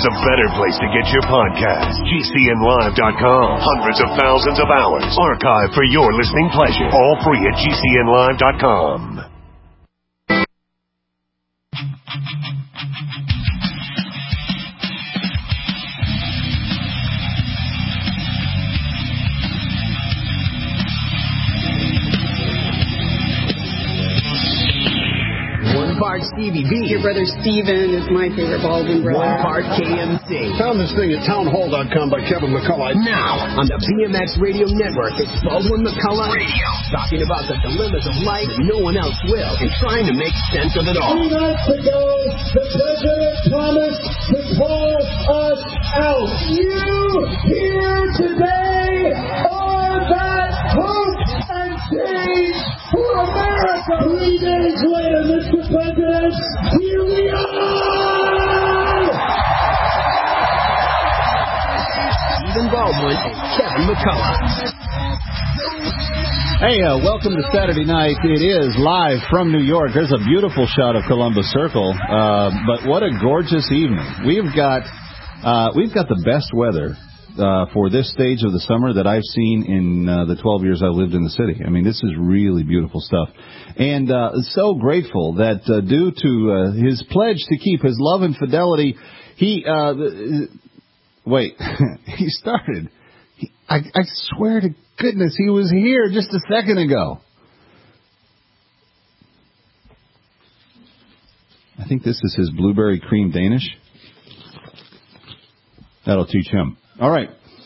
there's a better place to get your podcast. GCNlive.com. Hundreds of thousands of hours archived for your listening pleasure. All free at GCNlive.com. One part Stevie B. Your brother Steven is my favorite Baldwin brother. One part KMC. Found this thing at townhall.com by Kevin McCullough. Now, on the BMX Radio Network, it's Baldwin McCullough Radio. Talking about the dilemmas of life that no one else will and trying to make sense of it all. 3 months ago, the president promised to call us out. You here today are that hope and change for America. 3 days later, Mr. President, here we are! Stephen Baldwin and Kevin McCullough. Hey, welcome to Saturday night. It is live from New York. There's a beautiful shot of Columbus Circle, but what a gorgeous evening. We've got the best weather for this stage of the summer that I've seen in the 12 years I've lived in the city. I mean, this is really beautiful stuff. And so grateful that due to his pledge to keep his love and fidelity, he started. I swear to goodness, he was here just a second ago. I think this is his blueberry cream Danish. That'll teach him. All right.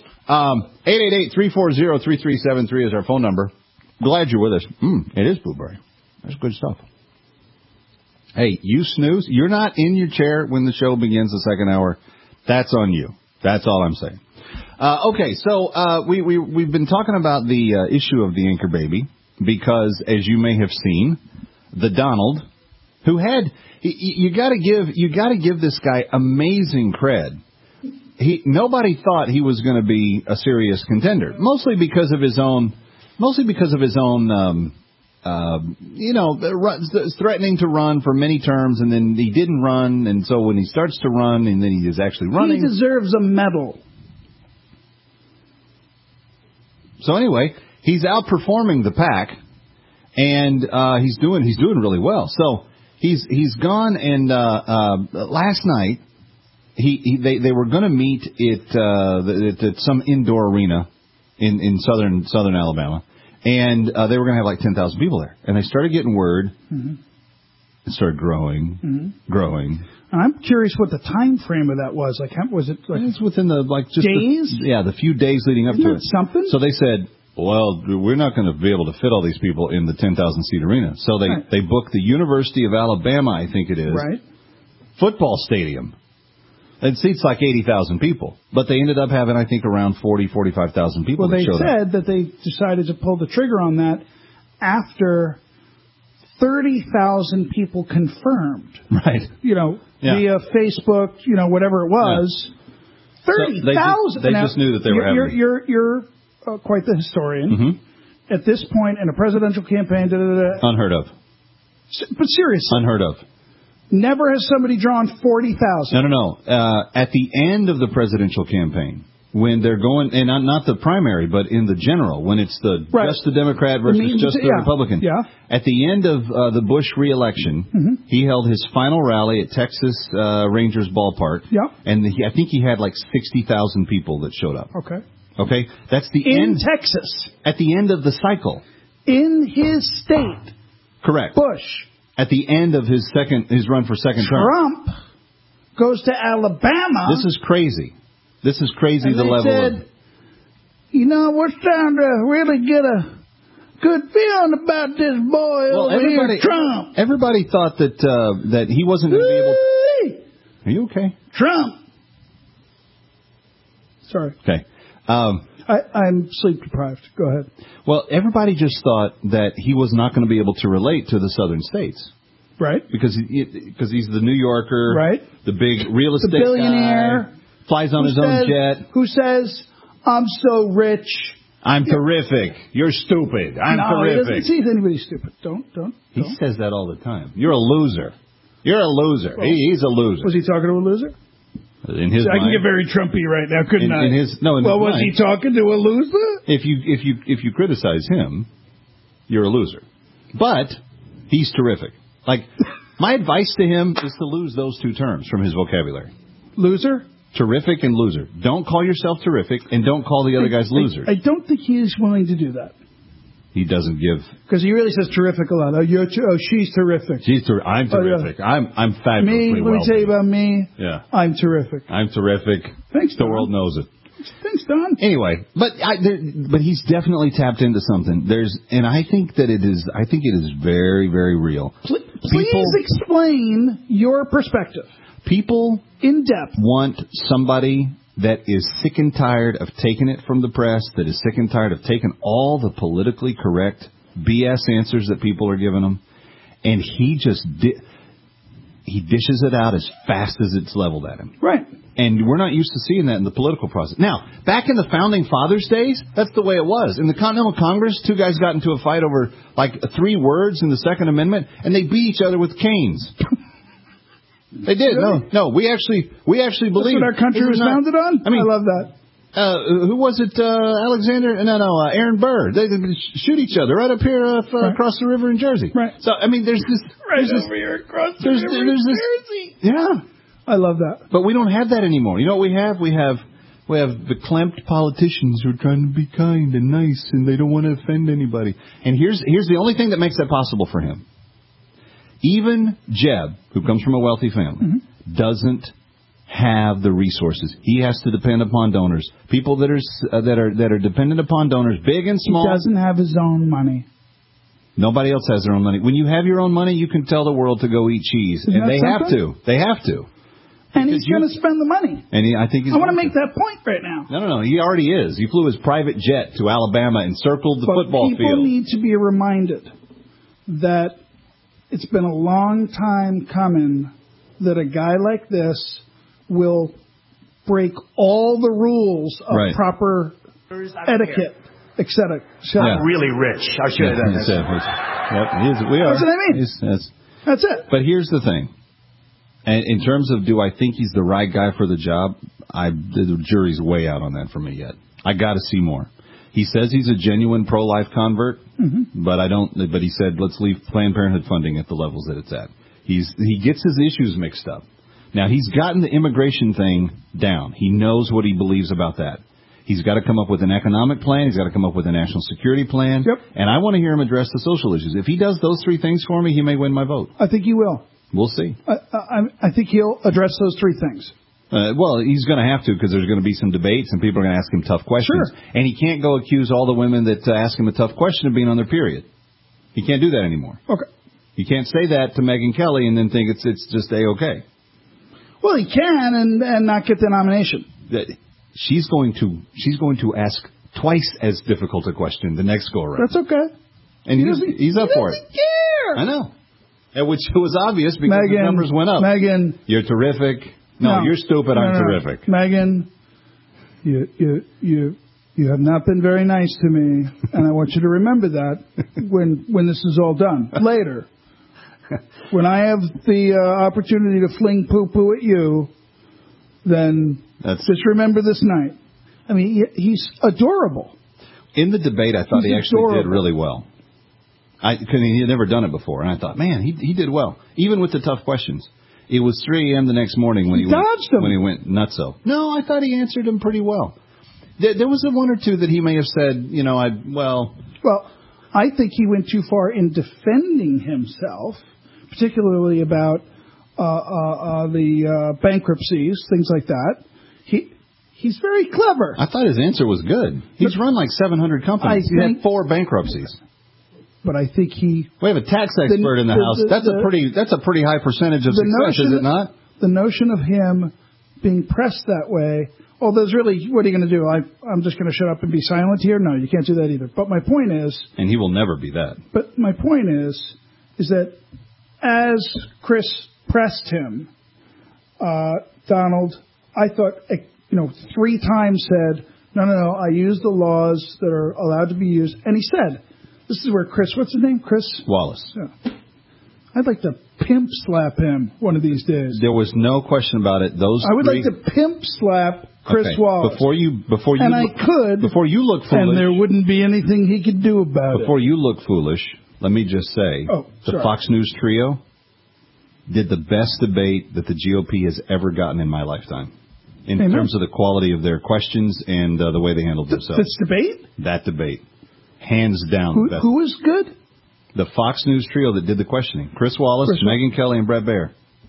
888-340-3373 is our phone number. Glad you're with us. It is blueberry. That's good stuff. Hey, you snooze. You're not in your chair when the show begins the second hour. That's on you. That's all I'm saying. Okay, so we've been talking about the issue of the anchor baby because, as you may have seen, the Donald, who had you got to give this guy amazing cred. Nobody thought he was going to be a serious contender, mostly because of his own, threatening to run for many terms, and then he didn't run, and so when he starts to run, and then he is actually running, he deserves a medal. So anyway, he's outperforming the pack, and he's doing really well. So he's gone, and last night they were going to meet at some indoor arena in southern Alabama, and they were going to have like 10,000 people there. And they started getting word. Mm-hmm. It started growing. I'm curious what the time frame of that was. Like, was it like it's within the just days? The few days leading up to it. Something. So they said, well, we're not going to be able to fit all these people in the 10,000 seat arena. So they booked the University of Alabama, I think it is, football stadium. It seats like 80,000 people, but they ended up having, I think, around 45,000 people. Well, they showed said up. that they decided to pull the trigger on that after 30,000 people confirmed. Right. Via Facebook, whatever it was. Yeah. 30,000. They just knew that they were having. You're quite the historian. Mm-hmm. At this point in a presidential campaign, unheard of. But seriously, unheard of. Never has somebody drawn 40,000. No. At the end of the presidential campaign, when they're going, and not the primary, but in the general, when it's just the Democrat versus just the Republican. Yeah. At the end of the Bush re-election, he held his final rally at Texas Rangers ballpark. Yeah. And I think he had like 60,000 people that showed up. Okay. That's the end. In Texas. At the end of the cycle. In his state. Correct. Bush. At the end of his run for second term. Trump goes to Alabama. This is crazy. This is crazy. And the level said, of. We're starting to really get a good feeling about this boy over here, Trump. Everybody thought that he wasn't going to be able to. Are you okay? Trump. Sorry. Okay. I'm sleep deprived. Go ahead. Well, everybody just thought that he was not going to be able to relate to the southern states. Right. Because he's the New Yorker. Right. The big real estate the billionaire guy. Flies on his own jet. Who says, I'm so rich. I'm terrific. You're stupid. I'm terrific. He doesn't see anybody stupid. Don't. He says that all the time. You're a loser. You're a loser. Well, he's a loser. Was he talking to a loser? In his I can mind, get very Trumpy right now, couldn't I? Well, was he talking to a loser? If you criticize him, you're a loser. But he's terrific. Like, my advice to him is to lose those two terms from his vocabulary. Loser? Terrific and loser. Don't call yourself terrific, and don't call the other guys losers. I don't think he is willing to do that. He doesn't give... Because he really says terrific a lot. She's terrific. I'm terrific. I'm fabulously let me tell you about me. Yeah. I'm terrific. I'm terrific. Thanks, Don. The world knows it. Thanks, Don. Anyway, but he's definitely tapped into something. And I think that it is very, very real. Please explain your perspective. People in depth want somebody that is sick and tired of taking it from the press, that is sick and tired of taking all the politically correct BS answers that people are giving him, and he just he dishes it out as fast as it's leveled at him. Right. And we're not used to seeing that in the political process. Now, back in the Founding Fathers days, that's the way it was. In the Continental Congress, two guys got into a fight over, 3 words in the Second Amendment, and they beat each other with canes. They did. Really? No. We actually believe. That's what our country was founded on? I love that. Who was it? Aaron Burr. They shoot each other right up here across the river in Jersey. Right. So, there's this... over here across the river in Jersey. Yeah. I love that. But we don't have that anymore. You know what we have? We have the clamped politicians who are trying to be kind and nice, and they don't want to offend anybody. And here's the only thing that makes that possible for him. Even Jeb, who comes from a wealthy family, doesn't have the resources. He has to depend upon donors. People that are dependent upon donors, big and small. He doesn't have his own money. Nobody else has their own money. When you have your own money, you can tell the world to go eat cheese, and they have to. They have to. And he's going to spend the money. And I want to make that point right now. No. He already is. He flew his private jet to Alabama and circled the football field. People need to be reminded that it's been a long time coming that a guy like this will break all the rules of proper etiquette, etc. I'm really rich. I should have done this. We are. That's what I mean. That's it. But here's the thing. And in terms of do I think he's the right guy for the job, the jury's way out on that for me yet. I got to see more. He says he's a genuine pro-life convert, but I don't. But he said let's leave Planned Parenthood funding at the levels that it's at. He gets his issues mixed up. Now he's gotten the immigration thing down. He knows what he believes about that. He's got to come up with an economic plan. He's got to come up with a national security plan. Yep. And I want to hear him address the social issues. If he does those 3 things for me, he may win my vote. I think he will. We'll see. I think he'll address those 3 things. Well, he's going to have to because there's going to be some debates and people are going to ask him tough questions. Sure. And he can't go accuse all the women that ask him a tough question of being on their period. He can't do that anymore. Okay. You can't say that to Megyn Kelly and then think it's just A-okay. Well, he can and not get the nomination. She's going to ask twice as difficult a question the next go around. That's okay. And he's up for it. He doesn't care. I know. Which was obvious because the numbers went up. Megyn, you're terrific. No, you're stupid. I'm terrific. Megyn, you have not been very nice to me, and I want you to remember that when this is all done later. When I have the opportunity to fling poo-poo at you, then just remember this night. I mean, he's adorable. In the debate, I thought he actually did really well. He had never done it before, and I thought, man, he did well, even with the tough questions. It was 3 a.m. the next morning when he went nutso. No, I thought he answered them pretty well. There was 1 or 2 that he may have said, Well, I think he went too far in defending himself, particularly about the bankruptcies, things like that. He's very clever. I thought his answer was good. He's run like 700 companies. He had 4 bankruptcies. But I think we have a tax expert in the house. That's a pretty high percentage of success, is it not? The notion of him being pressed that way. Oh, there's really, what are you going to do? I'm just going to shut up and be silent here? No, you can't do that either. But my point is... And he will never be that. But my point is that as Chris pressed him, Donald, I thought, 3 times said, no, I use the laws that are allowed to be used. And he said, this is where Chris, what's his name? Chris? Wallace. Yeah. I'd like to pimp slap him one of these days. There was no question about it. I would like to pimp slap Chris Wallace. Before you look foolish, and there wouldn't be anything he could do about it. Before you look foolish, let me just say, the Fox News trio did the best debate that the GOP has ever gotten in my lifetime, in terms of the quality of their questions and the way they handled themselves. This debate? That debate, hands down. Who was good? The Fox News trio that did the questioning: Chris Wallace, Megyn Kelly, and Bret Baier.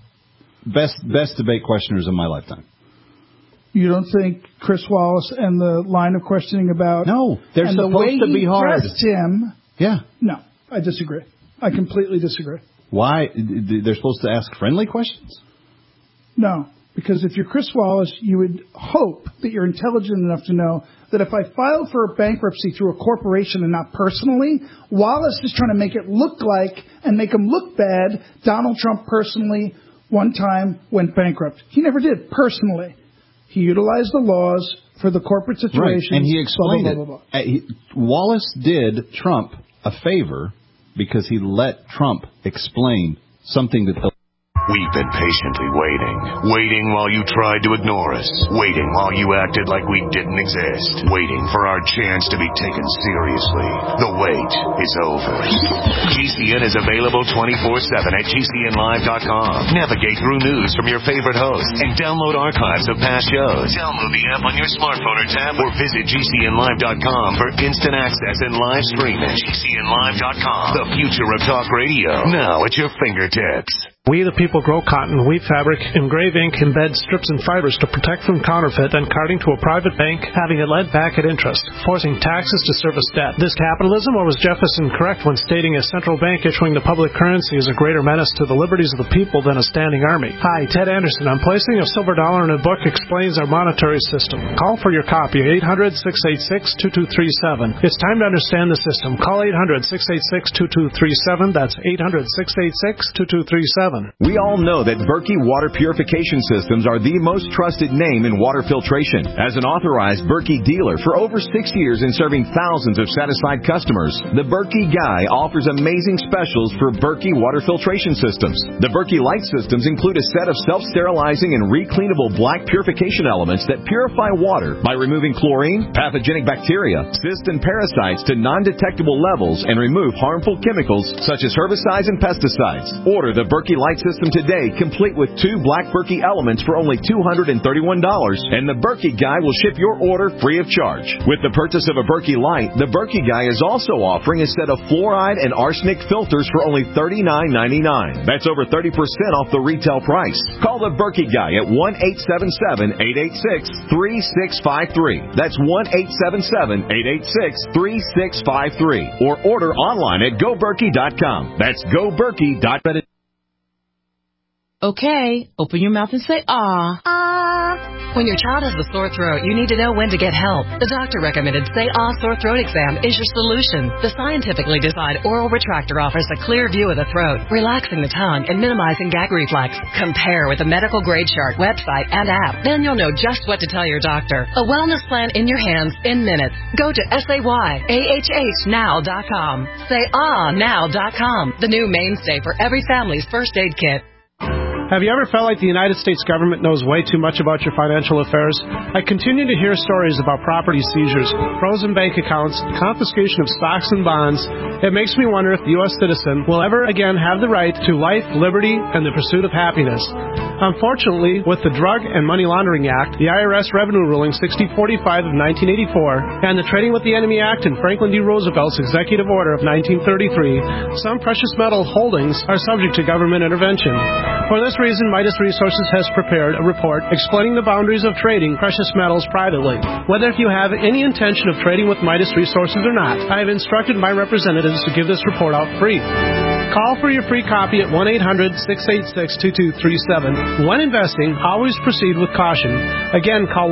Best debate questioners of my lifetime. You don't think Chris Wallace and the line of questioning about they're supposed to be hard. Him, no, I disagree. I completely disagree. Why? They're supposed to ask friendly questions? No, because if you're Chris Wallace, you would hope that you're intelligent enough to know that if I filed for a bankruptcy through a corporation and not personally, Wallace is trying to make it look like and make him look bad. Donald Trump personally one time went bankrupt. He never did personally. He utilized the laws for the corporate situation. Right. And he explained it. Wallace did Trump a favor because he let Trump explain something that the... We've been patiently waiting while you tried to ignore us, waiting while you acted like we didn't exist, waiting for our chance to be taken seriously. The wait is over. GCN is available 24/7 at GCNlive.com. Navigate through news from your favorite hosts and download archives of past shows. Download the app on your smartphone or tab or visit GCNlive.com for instant access and live streaming. GCNlive.com, the future of talk radio, now at your fingertips. We the people grow cotton, weave fabric, engrave ink, embed strips and fibers to protect from counterfeit and carting to a private bank, having it lent back at interest, forcing taxes to service debt. This capitalism, or was Jefferson correct when stating a central bank issuing the public currency is a greater menace to the liberties of the people than a standing army? Hi, Ted Anderson. I'm placing a silver dollar in a book explains our monetary system. Call for your copy, 800-686-2237. It's time to understand the system. Call 800-686-2237. That's 800-686-2237. We all know that Berkey Water Purification Systems are the most trusted name in water filtration. As an authorized Berkey dealer for over 6 years and serving thousands of satisfied customers, the Berkey Guy offers amazing specials for Berkey Water Filtration Systems. The Berkey Light Systems include a set of self-sterilizing and recleanable black purification elements that purify water by removing chlorine, pathogenic bacteria, cysts, and parasites to non-detectable levels and remove harmful chemicals such as herbicides and pesticides. Order the Berkey Light System today, complete with 2 black Berkey elements for only $231, and the Berkey Guy will ship your order free of charge. With the purchase of a Berkey Light, the Berkey Guy is also offering a set of fluoride and arsenic filters for only $39.99. That's over 30% off the retail price. Call the Berkey Guy at 1-877-886-3653. That's 1-877-886-3653. Or order online at GoBerkey.com. That's GoBerkey.com. Okay, open your mouth and say, ah. Ah. When your child has a sore throat, you need to know when to get help. The doctor recommended Say Ah Sore Throat Exam is your solution. The scientifically designed oral retractor offers a clear view of the throat, relaxing the tongue and minimizing gag reflex. Compare with the medical grade chart, website, and app. Then you'll know just what to tell your doctor. A wellness plan in your hands in minutes. Go to SayAHHnow.com. SayAhNow.com, the new mainstay for every family's first aid kit. Have you ever felt like the United States government knows way too much about your financial affairs? I continue to hear stories about property seizures, frozen bank accounts, confiscation of stocks and bonds. It makes me wonder if the U.S. citizen will ever again have the right to life, liberty, and the pursuit of happiness. Unfortunately, with the Drug and Money Laundering Act, the IRS Revenue Ruling 6045 of 1984, and the Trading with the Enemy Act and Franklin D. Roosevelt's Executive Order of 1933, some precious metal holdings are subject to government intervention. For this reason, Midas Resources has prepared a report explaining the boundaries of trading precious metals privately. Whether if you have any intention of trading with Midas Resources or not, I have instructed my representatives to give this report out free. Call for your free copy at 1-800-686-2237. When investing, always proceed with caution. Again, call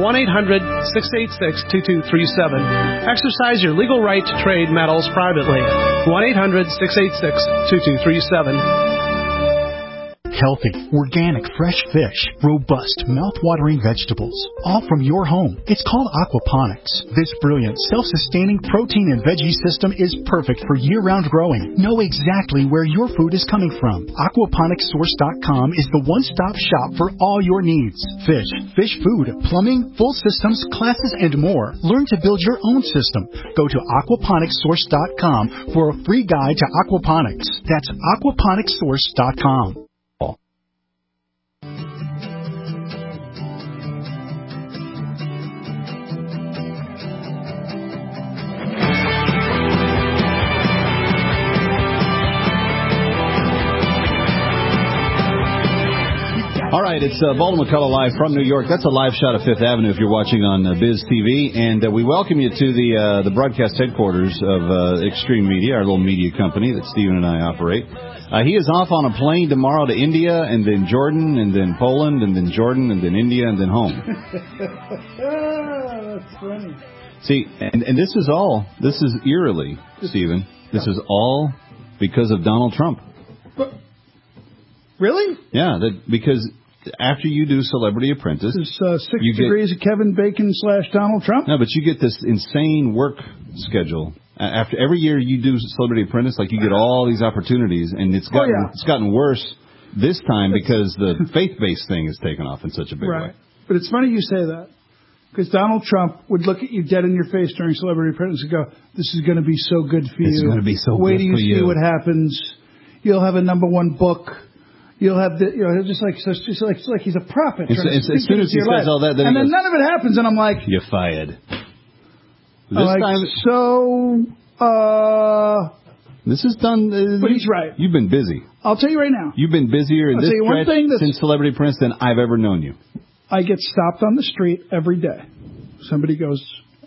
1-800-686-2237. Exercise your legal right to trade metals privately. 1-800-686-2237. healthy, organic, fresh fish, robust, mouth-watering vegetables, all from your home. It's called aquaponics. This brilliant, self-sustaining protein and veggie system is perfect for year-round growing. Know exactly where your food is coming from. Aquaponicssource.com is the one-stop shop for all your needs. Fish, fish food, plumbing, full systems, classes, and more. Learn to build your own system. Go to aquaponicssource.com for a free guide to aquaponics. That's aquaponicssource.com. All right, it's Baldwin McCullough live from New York. That's a live shot of Fifth Avenue if you're watching on Biz TV. And we welcome you to the broadcast headquarters of Extreme Media, our little media company that Stephen and I operate. He is off on a plane tomorrow to India, and then Jordan, and then Poland, and then Jordan, and then India, and then home. That's funny. See, and this is eerily, Stephen, this is all because of Donald Trump. But, really? Yeah, because after you do Celebrity Apprentice, there's 6 degrees of Kevin Bacon / Donald Trump. No, but you get this insane work schedule. After every year you do Celebrity Apprentice, like you get all these opportunities, and it's gotten worse this time because the faith-based thing is taken off in such a big way. But it's funny you say that, because Donald Trump would look at you dead in your face during Celebrity Apprentice and go, "This is going to be so good for you. It's going to be so Wait good till for you see what happens. You'll have a #1 book." You'll have just like he's a prophet. As soon as he says all that, then none of it happens, and I'm like, "You're fired." This is done. But he's right. You've been busy. I'll tell you right now. You've been busier in this stretch since Celebrity Apprentice than I've ever known you. I get stopped on the street every day. Somebody goes,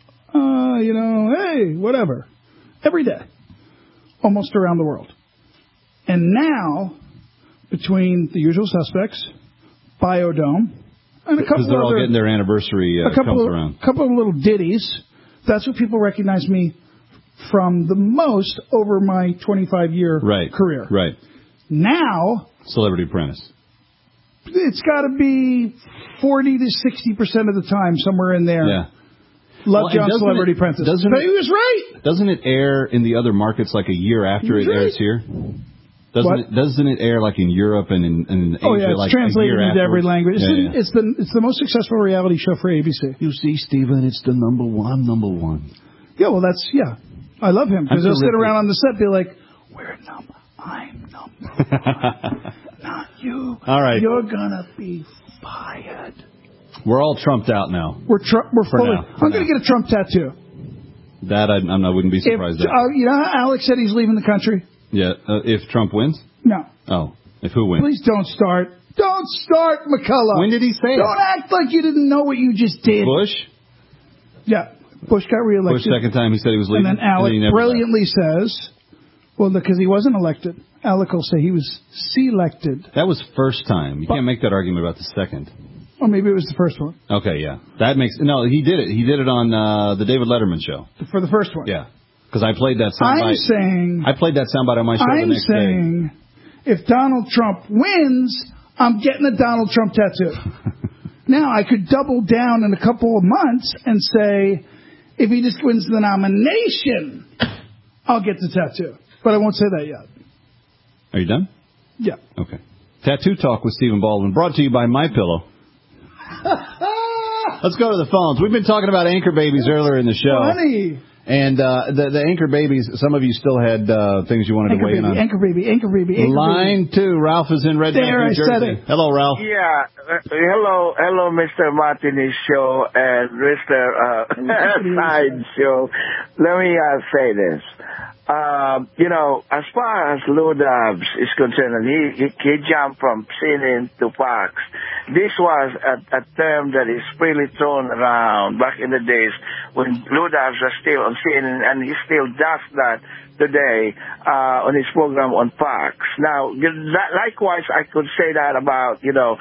hey, whatever. Every day. Almost around the world. And now, between The Usual Suspects, Biodome, and a couple because they're all getting their anniversary comes around. A couple of little ditties. That's what people recognize me from the most over my 25-year career. Right. Now, Celebrity Apprentice. It's got to be 40 to 60% of the time, somewhere in there. Yeah. Love John Celebrity Apprentice. But he was right. Doesn't it air in the other markets like a year after it airs here? Doesn't it air like in Europe and in Asia? Oh yeah, it's like translated into every language. Yeah. It's the most successful reality show for ABC. You see, Stephen, it's the number one. Yeah, well, I love him because he'll sit around on the set and be like, I'm number one, not you. All right, you're gonna be fired. We're all Trumped out now. We're fully. I'm gonna get a Trump tattoo. That I wouldn't be surprised at. You know how Alex said he's leaving the country? Yeah, if Trump wins? No. Oh, if who wins? Please don't start. Don't start, McCullough. When did he say it? Don't act like you didn't know what you just did. Bush? Yeah. Bush got reelected. Bush, second time he said he was leaving. And then Alec brilliantly says, well, because he wasn't elected, Alec will say he was selected. That was first time. You can't make that argument about the second. Or maybe it was the first one. Okay, yeah. No, he did it. He did it on the David Letterman show. For the first one? Yeah. Because I played that soundbite. I played that soundbite on my show the next day. I'm saying, if Donald Trump wins, I'm getting a Donald Trump tattoo. Now, I could double down in a couple of months and say, if he just wins the nomination, I'll get the tattoo. But I won't say that yet. Are you done? Yeah. Okay. Tattoo Talk with Stephen Baldwin, brought to you by MyPillow. Let's go to the phones. We've been talking about anchor babies earlier in the show. Funny. And the anchor babies, some of you still had things you wanted to weigh in on. Anchor baby. Line 2, Ralph is in Red Bank, New Jersey. Said it. Hello, Ralph. Yeah. Hello, Mr. Martinez Show and Mr. Side Show. Let me say this. As far as Lou Dobbs is concerned, he jumped from CNN to Fox. This was a term that is really thrown around back in the days when Lou Dobbs was still on CNN, and he still does that today on his program on Fox. Now, likewise, I could say that about,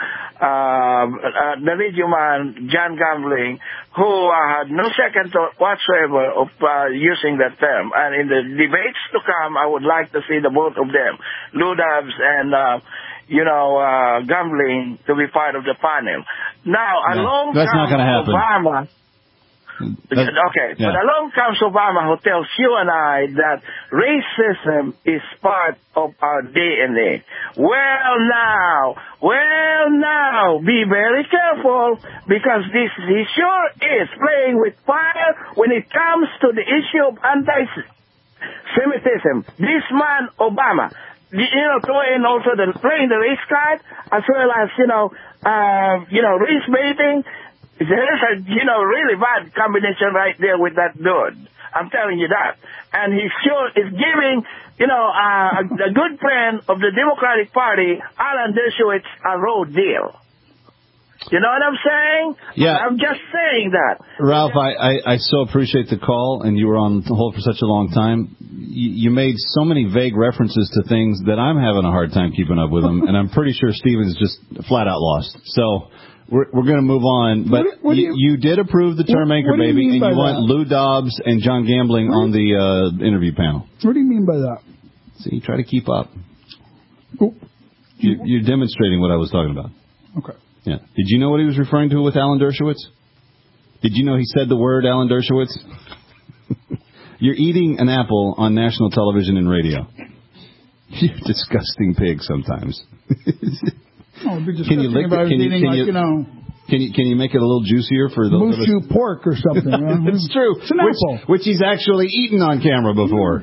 the radio man, John Gambling, who had no second thought whatsoever of using that term. And in the debates to come, I would like to see the both of them, Lou Dobbs and gambling to be part of the panel. Now, along that's not going to happen. Obama. Okay, yeah. but along comes Obama, who tells you and I that racism is part of our DNA. Well, now, be very careful, because he sure is playing with fire when it comes to the issue of anti-Semitism. This man, Obama, throwing also playing the race card, as well as, race baiting. There's a, really bad combination right there with that dude. I'm telling you that. And he sure is giving, a good friend of the Democratic Party, Alan Dershowitz, a road deal. You know what I'm saying? Yeah. I'm just saying that. Ralph, I so appreciate the call, and you were on hold for such a long time. You made so many vague references to things that I'm having a hard time keeping up with them, and I'm pretty sure Steven's just flat out lost. So we're going to move on. But you did approve the term anchor baby, and you want Lou Dobbs and John Gambling on the interview panel. What do you mean by that? See, try to keep up. You're demonstrating what I was talking about. Okay. Yeah. Did you know what he was referring to with Alan Dershowitz? Did you know he said the word Alan Dershowitz? You're eating an apple on national television and radio. You disgusting pig sometimes. It'd be disgusting if I was eating Can you make it a little juicier for the Mushu pork or something? It's true. It's an apple. Which he's actually eaten on camera before.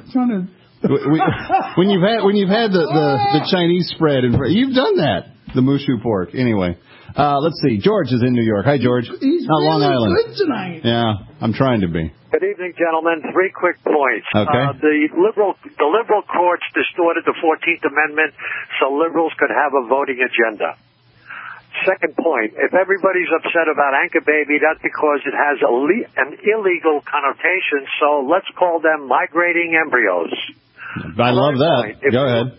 When you've had the Chinese spread, you've done that. The Mushu pork. Anyway, let's see. George is in New York. Hi, George. He's Long really Island. good tonight. Yeah, I'm trying to be. Good evening, gentlemen. 3 quick points. Okay. The liberal courts distorted the 14th Amendment so liberals could have a voting agenda. Second point, if everybody's upset about anchor baby, that's because it has an illegal connotation, so let's call them migrating embryos. I love that. Go ahead.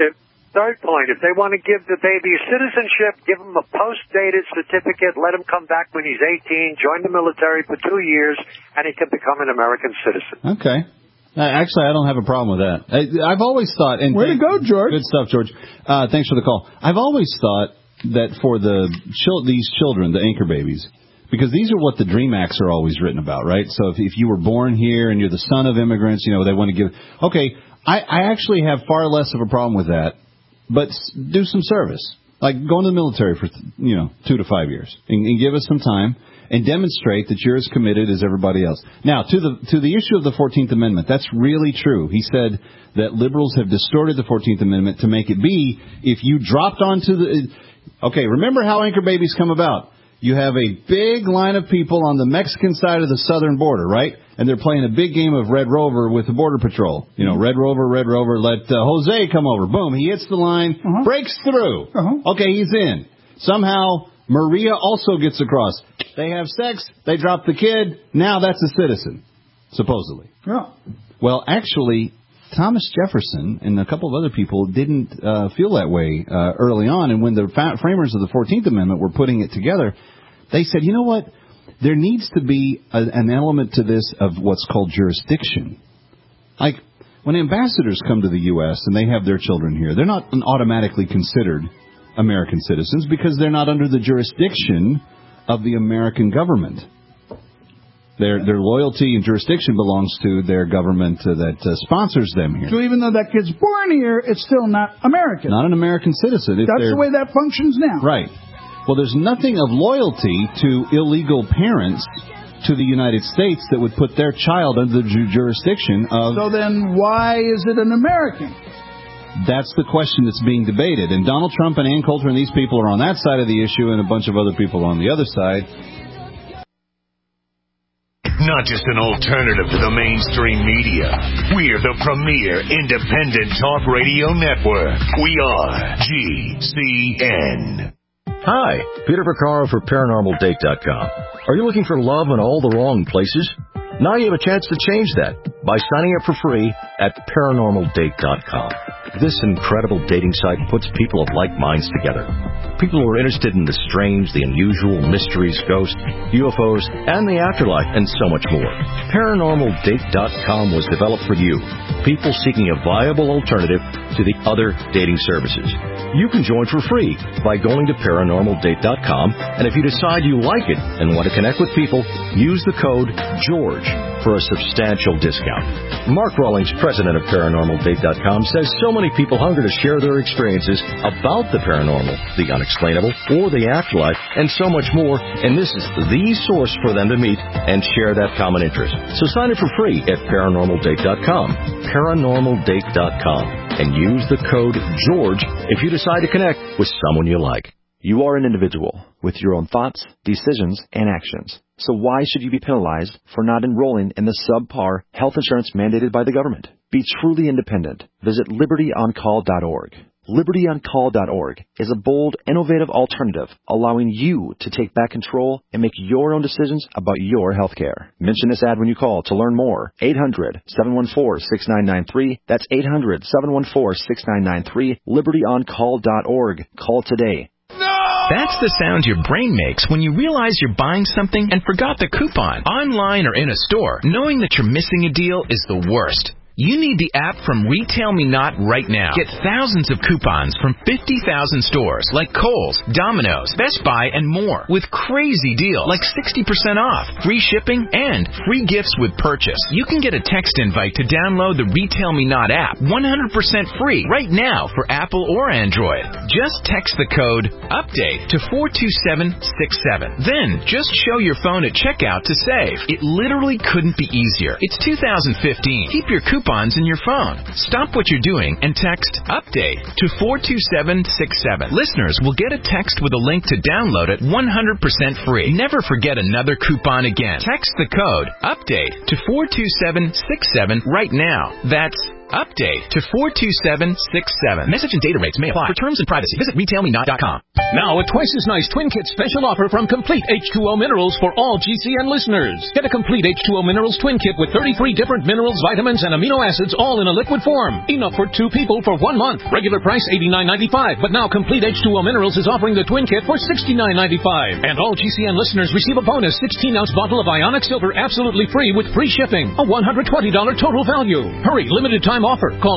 Third point, if they want to give the baby citizenship, give him a post-dated certificate, let him come back when he's 18, join the military for 2 years, and he can become an American citizen. Okay. Actually, I don't have a problem with that. I've always thought... Way to go, George. Good stuff, George. Thanks for the call. I've always thought that for these children, the anchor babies, because these are what the DREAM Acts are always written about, right? So if you were born here and you're the son of immigrants, they want to give... Okay, I actually have far less of a problem with that. But do some service, like go into the military for 2 to 5 years, and give us some time and demonstrate that you're as committed as everybody else. Now, to the issue of the 14th Amendment, that's really true. He said that liberals have distorted the 14th Amendment to make it be if you dropped onto the. Okay, remember how anchor babies come about? You have a big line of people on the Mexican side of the southern border, right? And they're playing a big game of Red Rover with the Border Patrol. Red Rover, let Jose come over. Boom, he hits the line, breaks through. Okay, he's in. Somehow, Maria also gets across. They have sex, they drop the kid, now that's a citizen, supposedly. Yeah. Well, actually, Thomas Jefferson and a couple of other people didn't feel that way early on. And when the framers of the 14th Amendment were putting it together, they said, you know what? There needs to be an element to this of what's called jurisdiction. Like, when ambassadors come to the U.S. and they have their children here, they're not automatically considered American citizens because they're not under the jurisdiction of the American government. Their loyalty and jurisdiction belongs to their government that sponsors them here. So even though that kid's born here, it's still not American. Not an American citizen. That's the way that functions now. Right. Well, there's nothing of loyalty to illegal parents to the United States that would put their child under the jurisdiction of... So then why is it an American? That's the question that's being debated. And Donald Trump and Ann Coulter and these people are on that side of the issue, and a bunch of other people on the other side. Not just an alternative to the mainstream media. We're the premier independent talk radio network. We are GCN. Hi, Peter Vaccaro for ParanormalDate.com. Are you looking for love in all the wrong places? Now you have a chance to change that by signing up for free at ParanormalDate.com. This incredible dating site puts people of like minds together. People who are interested in the strange, the unusual, mysteries, ghosts, UFOs, and the afterlife, and so much more. ParanormalDate.com was developed for you. people seeking a viable alternative to the other dating services. You can join for free by going to ParanormalDate.com, and if you decide you like it and want to connect with people, use the code GEORGE for a substantial discount. Mark Rawlings, president of ParanormalDate.com, says so many people hunger to share their experiences about the paranormal, the unexplainable, or the afterlife, and so much more, and this is the source for them to meet and share that common interest. So sign up for free at ParanormalDate.com, ParanormalDate.com, and use the code GEORGE if you decide to connect with someone you like. You are an individual with your own thoughts, decisions, and actions. So why should you be penalized for not enrolling in the subpar health insurance mandated by the government? Be truly independent. Visit LibertyOnCall.org. LibertyOnCall.org is a bold, innovative alternative allowing you to take back control and make your own decisions about your health care. Mention this ad when you call to learn more. 800-714-6993. That's 800-714-6993. LibertyOnCall.org. Call today. That's the sound your brain makes when you realize you're buying something and forgot the coupon. Online or in a store, knowing that you're missing a deal is the worst. You need the app from Retail Me Not right now. Get thousands of coupons from 50,000 stores like Kohl's, Domino's, Best Buy, and more with crazy deals like 60% off, free shipping, and free gifts with purchase. You can get a text invite to download the Retail Me Not app 100% free right now for Apple or Android. Just text the code UPDATE to 42767. Then just show your phone at checkout to save. It literally couldn't be easier. It's 2015. Keep your coupons in your phone. Stop what you're doing and text UPDATE to 42767. Listeners will get a text with a link to download it 100% free. Never forget another coupon again. Text the code UPDATE to 42767 right now. That's UPDATE to 42767. Message and data rates may apply. For terms and privacy, visit RetailMeNot.com. Now, a twice as nice Twin Kit special offer from Complete H2O Minerals for all GCN listeners. Get a Complete H2O Minerals Twin Kit with 33 different minerals, vitamins, and amino acids all in a liquid form. Enough for 2 people for 1 month. Regular price $89.95, but now Complete H2O Minerals is offering the Twin Kit for $69.95. And all GCN listeners receive a bonus 16-ounce bottle of Ionic Silver absolutely free with free shipping. A $120 total value. Hurry, limited time offer. Call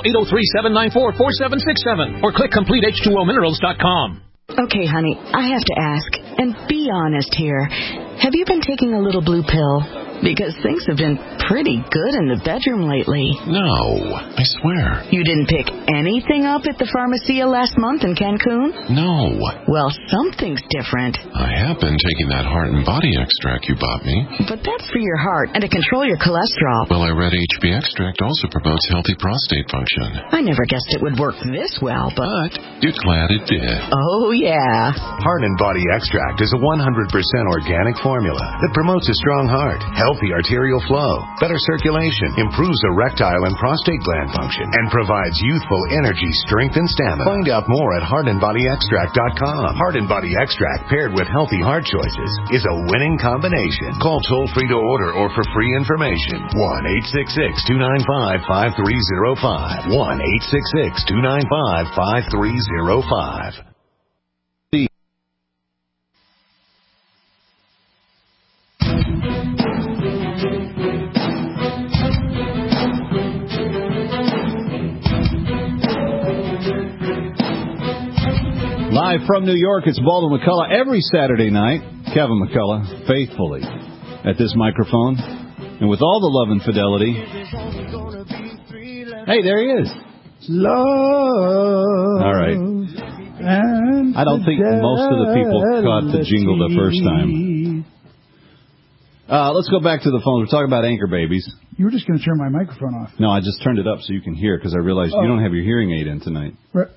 803-794-4767 or click CompleteH2OMinerals.com. Okay, honey, I have to ask, and be honest here. Have you been taking a little blue pill? Because things have been pretty good in the bedroom lately. No, I swear. You didn't pick anything up at the Pharmacia last month in Cancun? No. Well, something's different. I have been taking that heart and body extract you bought me. But that's for your heart and to control your cholesterol. Well, I read HB extract also promotes healthy prostate function. I never guessed it would work this well, but you're glad it did. Oh, yeah. Heart and Body Extract is a 100% organic formula that promotes a strong heart, healthy arterial flow, better circulation, improves erectile and prostate gland function, and provides youthful energy, strength, and stamina. Find out more at heartandbodyextract.com. Heart and Body Extract paired with healthy heart choices is a winning combination. Call toll-free to order or for free information. 1-866-295-5305. 1-866-295-5305. Live from New York, it's Baldwin McCullough every Saturday night. Kevin McCullough, faithfully at this microphone, and with all the love and fidelity. Hey, there he is. Love. All right. I don't think most of the people caught the jingle the first time. Let's go back to the phone. We're talking about anchor babies. You were just going to turn my microphone off. No, I just turned it up so you can hear because I realized you don't have your hearing aid in tonight. Right.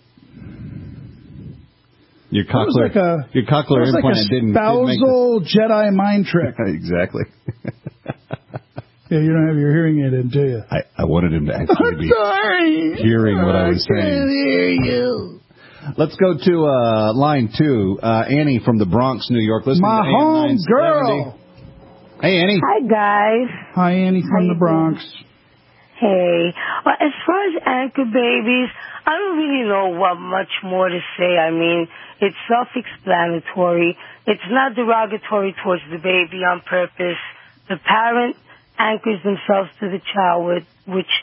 Your cochlear implant didn't make spousal Jedi mind trick. Exactly. Yeah, you don't have your hearing aid in, do you? I wanted him to actually be hearing what I was saying. I can't hear you. Let's go to line 2. Annie from the Bronx, New York. Listening My to home girl. Hey, Annie. Hi, guys. Hi, Annie from the Bronx. Hey. Well, as far as anchor babies, I don't really know what much more to say. I mean, it's self-explanatory. It's not derogatory towards the baby on purpose. The parent anchors themselves to the child, which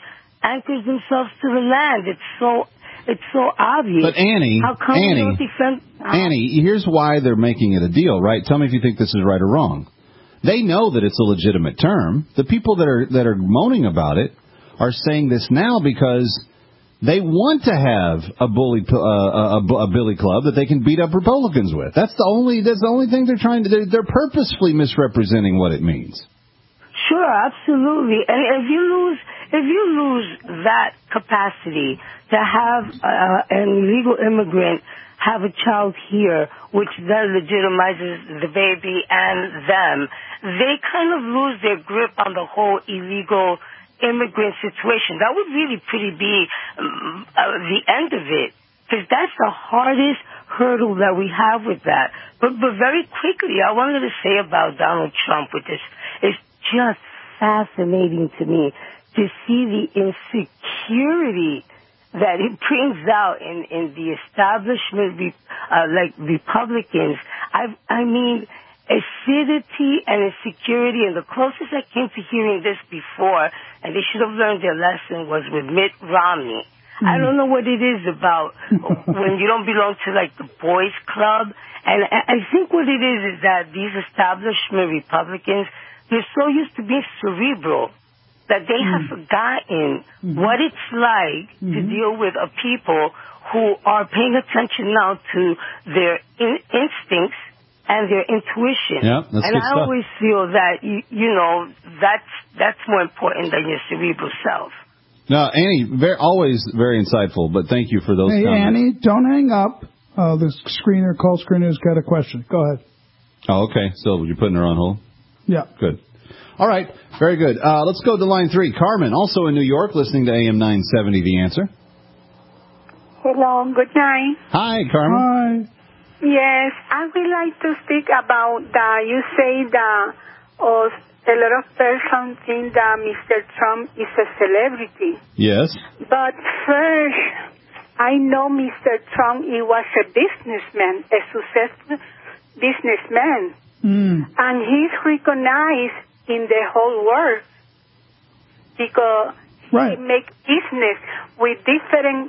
anchors themselves to the land. It's so obvious. But Annie, how come we don't defend? Annie, here's why they're making it a deal, right? Tell me if you think this is right or wrong. They know that it's a legitimate term. The people that are moaning about it are saying this now because they want to have a billy club that they can beat up Republicans with. That's the only thing they're trying to do. They're purposefully misrepresenting what it means. Sure, absolutely. And if you lose that capacity to have an illegal immigrant have a child here, which then legitimizes the baby and them, they kind of lose their grip on the whole illegal immigrant situation. That would really be the end of it, because that's the hardest hurdle that we have with that. But very quickly, I wanted to say about Donald Trump with this, it's just fascinating to me to see the insecurity that it brings out in the establishment, like Republicans. I mean, acidity and insecurity, and the closest I came to hearing this before, and they should have learned their lesson, was with Mitt Romney. I don't know what it is about when you don't belong to, like, the boys club. And I think what it is that these establishment Republicans, they're so used to being cerebral that they have forgotten what it's like to deal with a people who are paying attention now to their instincts and their intuition. Yeah, that's and good I stuff. always feel that, that's more important than your cerebral self. No, Annie, always very insightful, but thank you for those Hey, comments. Annie, don't hang up. The call screener's got a question. Go ahead. Oh, okay. So you're putting her on hold? Yeah. Good. All right. Very good. Let's go to line 3. Carmen, also in New York, listening to AM 970, The Answer. Hello. Good night. Hi, Carmen. Hi. Yes, I would like to speak about you say that a lot of persons think that Mr. Trump is a celebrity. Yes. But first, I know Mr. Trump, he was a businessman, a successful businessman. And he's recognized in the whole world because he make business with different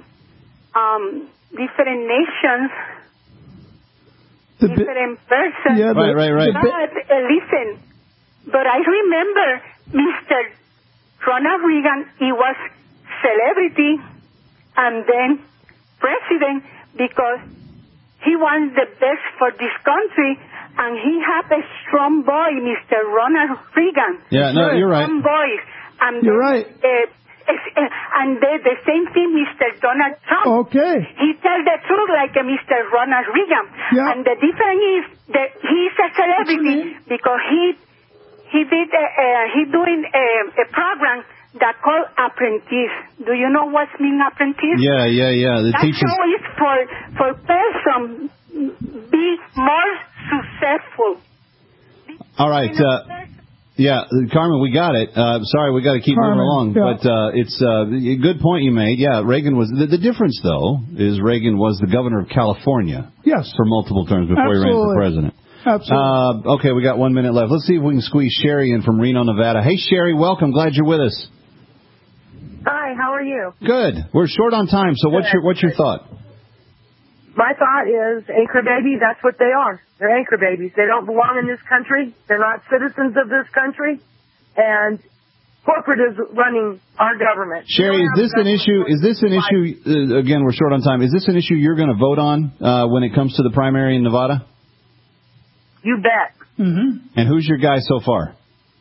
nations, different persons. Yeah, right. But listen, but I remember Mr. Ronald Reagan, he was celebrity and then president because he wants the best for this country. And he had a strong boy, Mr. Ronald Reagan. Yeah, no, you're right. Strong boys. And you're right. And the same thing, Mr. Donald Trump. Okay. He tells the truth like Mr. Ronald Reagan. Yeah. And the difference is that he's a celebrity because he doing a program that called Apprentice. Do you know what's mean Apprentice? Yeah. The that teachers. show is for person be more successful. All right. Carmen, we got it. Sorry, we got to keep moving along. Yeah. But it's a good point you made. Yeah, Reagan was... The difference, though, is Reagan was the governor of California. Yes. For multiple terms before he ran for president. Absolutely. Okay, we got 1 minute left. Let's see if we can squeeze Sherry in from Reno, Nevada. Hey, Sherry, welcome. Glad you're with us. Hi, how are you? Good. We're short on time, so what's your thought? My thought is anchor babies, that's what they are. They're anchor babies. They don't belong in this country. They're not citizens of this country. And corporate is running our government. Sherry, is this an issue? Again, we're short on time. Is this an issue you're going to vote on when it comes to the primary in Nevada? You bet. Mm-hmm. And who's your guy so far?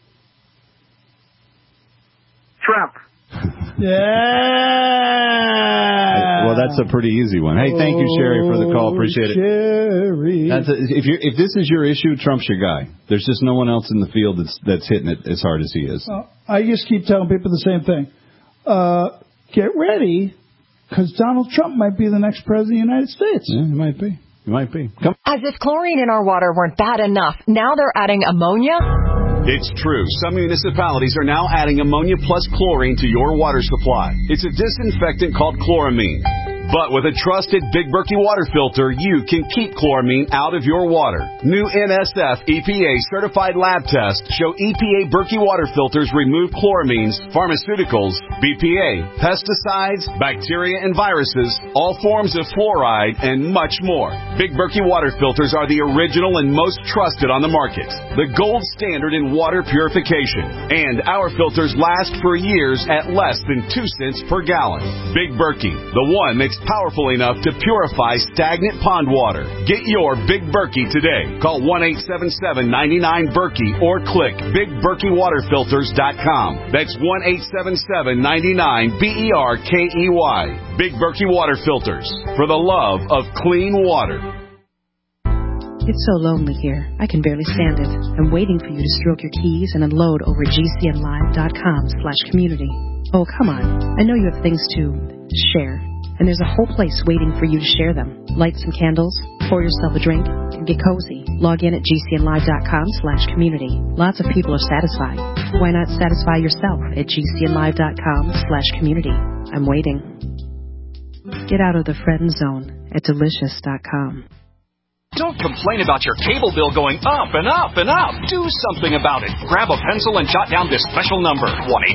Trump. Yeah. Well, that's a pretty easy one. Hey, thank you, Sherry, for the call. Appreciate it. Sherry. If this is your issue, Trump's your guy. There's just no one else in the field that's hitting it as hard as he is. I just keep telling people the same thing. Get ready, because Donald Trump might be the next president of the United States. Yeah, he might be. He might be. Come. As if chlorine in our water weren't bad enough, now they're adding ammonia? It's true. Some municipalities are now adding ammonia plus chlorine to your water supply. It's a disinfectant called chloramine. But with a trusted Big Berkey water filter, you can keep chloramine out of your water. New NSF EPA certified lab tests show EPA Berkey water filters remove chloramines, pharmaceuticals, BPA, pesticides, bacteria and viruses, all forms of fluoride, and much more. Big Berkey water filters are the original and most trusted on the market. The gold standard in water purification. And our filters last for years at less than 2 cents per gallon. Big Berkey, the one that's powerful enough to purify stagnant pond water. Get your Big Berkey today. Call 1-877-99-BERKEY or click BigBerkeyWaterFilters.com. That's 1-877-99-BERKEY. Big Berkey Water Filters, for the love of clean water. It's so lonely here. I can barely stand it. I'm waiting for you to stroke your keys and unload over at GCNlive.com/community. Oh, come on. I know you have things to share, and there's a whole place waiting for you to share them. Light some candles, pour yourself a drink, and get cozy. Log in at GCNlive.com/community. Lots of people are satisfied. Why not satisfy yourself at GCNlive.com/community? I'm waiting. Get out of the friend zone at Delicious.com. Don't complain about your cable bill going up and up and up. Do something about it. Grab a pencil and jot down this special number,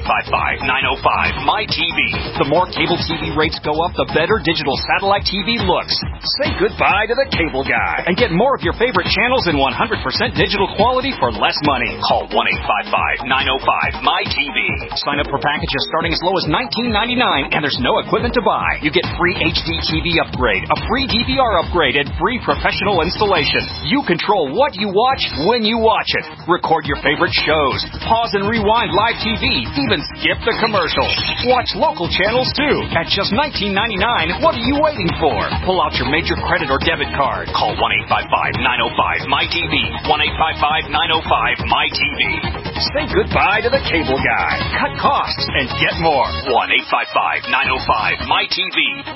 1-855-905-MY-TV. The more cable TV rates go up, the better digital satellite TV looks. Say goodbye to the cable guy and get more of your favorite channels in 100% digital quality for less money. Call 1-855-905-MY-TV. Sign up for packages starting as low as $19.99, and there's no equipment to buy. You get free HD TV upgrade, a free DVR upgrade, and free professional installation. You control what you watch when you watch it. Record your favorite shows. Pause and rewind live TV. Even skip the commercials. Watch local channels too. At just $19.99, what are you waiting for? Pull out your major credit or debit card. Call 1-855-905-MY-TV. 1-855-905-MY-TV. Say goodbye to the cable guy. Cut costs and get more. 1-855-905-MY-TV.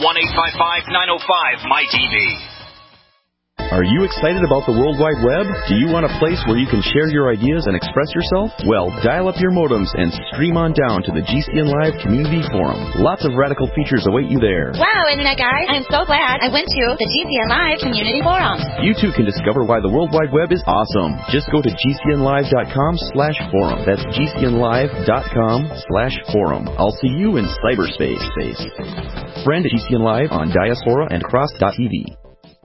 1-855-905-MY-TV. Are you excited about the World Wide Web? Do you want a place where you can share your ideas and express yourself? Well, dial up your modems and stream on down to the GCN Live Community Forum. Lots of radical features await you there. Wow, Internet guys, I'm so glad I went to the GCN Live Community Forum. You too can discover why the World Wide Web is awesome. Just go to GCNlive.com/forum. That's GCNlive.com/forum. I'll see you in cyberspace. Friend GCN Live on Diaspora and Cross.tv.